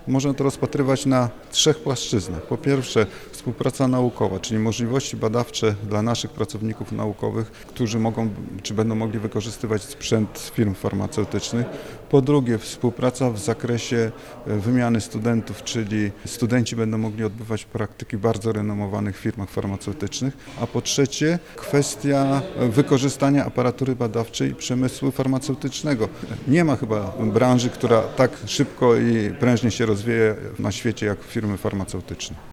Można to rozpatrywać na 3 płaszczyznach. Po pierwsze współpraca naukowa, czyli możliwości badawcze dla naszych pracowników naukowych, którzy mogą czy będą mogli wykorzystywać sprzęt firm farmaceutycznych. Po drugie współpraca w zakresie wymiany studentów, czyli studenci będą mogli odbywać praktyki w bardzo renomowanych firmach farmaceutycznych. A po trzecie kwestia wykorzystania aparatury badawczej przemysłu farmaceutycznego. Nie ma chyba branży, która tak szybko i prężnie się rozwija na świecie jak firmy farmaceutyczne.